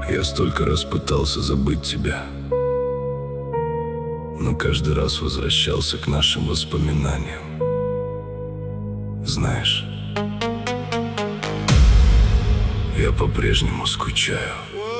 Я столько раз пытался забыть тебя, но каждый раз возвращался к нашим воспоминаниям. Знаешь, я по-прежнему скучаю.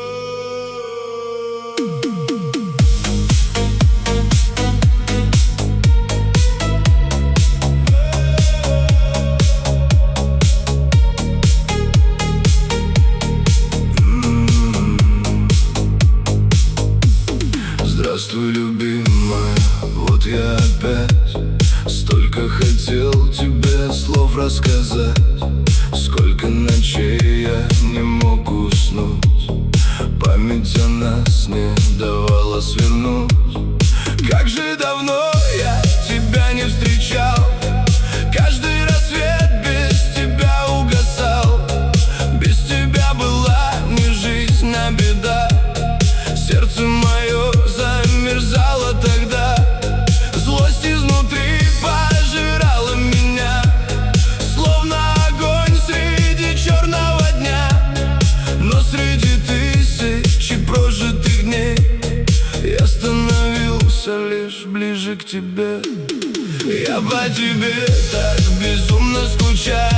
Здравствуй, любимая, вот я опять. Столько хотел тебе слов рассказать, сколько ночей я не мог уснуть. Память о нас не давала свернуть. Как же давно я тебя не встречал. Каждый рассвет без тебя угасал. Без тебя была не жизнь, а беда. Сердце мое замерзало тогда. Злость изнутри пожирала меня, словно огонь среди черного дня. Но среди тысячи прожитых дней я становился лишь ближе к тебе. Я по тебе так безумно скучаю.